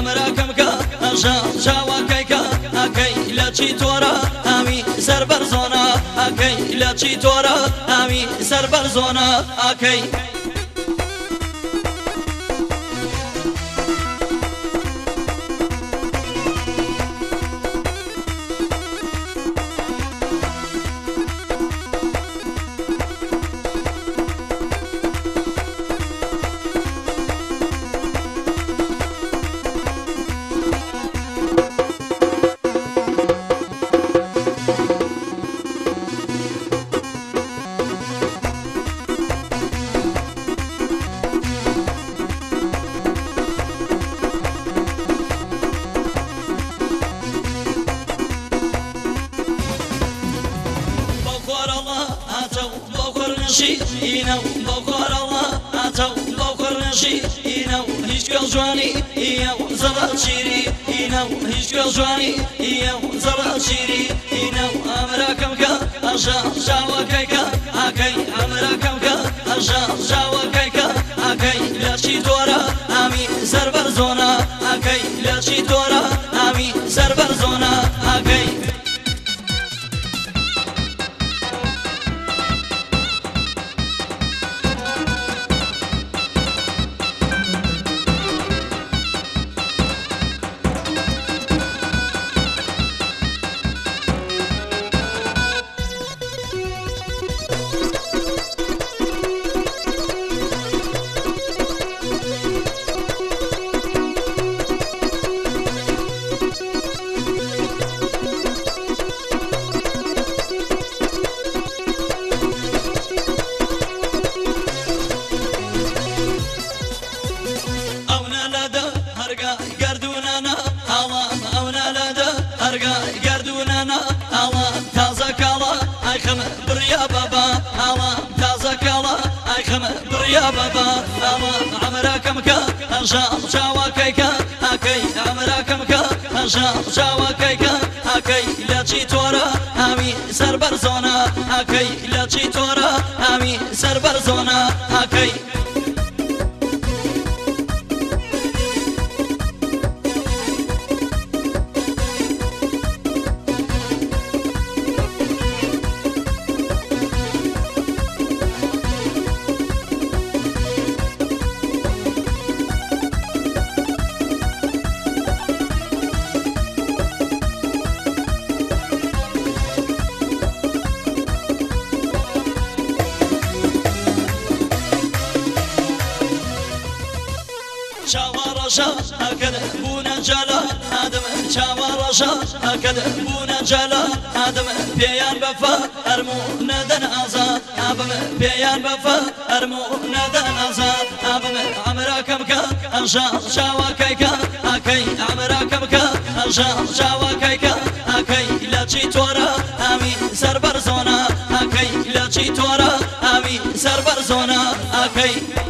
ئەمراکەمکە ئەژە چاوەکەیکە ئەکەی لە چی تۆرە ئەمی سەر بەرزۆنە ئەکەی لە چی تۆرە ئەمی سەر بەرزۆنە ئەکەی إينا وبوكر الله أتو بوكر نشي إينا وهيش كل جواني إينا وزرع شيري إينا وهيش كل جواني إينا وزرع شيري إينا وأمريكا مكا أشا جاوا كيكا أكي أمريكا مكا أشا جاوا كيكا أكي لا شي دورا أمي سربر زونا أكي لا شي دورا أمي سربر زونا أكي گردونانا ئاوا تازە کاڵە ئایخەم بڕیا بابا ئاوا تازە کاڵە ئایخەم بڕیا بابا ئاوا ئەمراکەمکە ئەژە چاوەکەیکە ئەکەی ئەمراکەمکە ئەژە چاوەکەیکە ئەکەی لە چی تۆرە ئەمی سەر بەرزۆنە ئەکەی لە چی تۆرە ئەمی سەر بەرزۆنە ئەکەی چاوەڕەشە ئەکەد بوونە جەلە ئادەم چاوەڕەشە ئەکەد بوونە جەلە ئادەم پێیان بەفە ئەرموو نەدەن ئازاد ئابم پێیان بەفە ئەرموو نەدەن ئازاد ئابم ئەمراکەمکە ئەژە چاوەکەیکە ئەکەی ئەمراکەمکە ئەژە چاوەکەیکە ئەکەی لە چی تۆرە ئەمی سەر بەرزۆنە ئەکەی لە چی تۆرە ئەمی سەر بەرزۆنە ئەکەی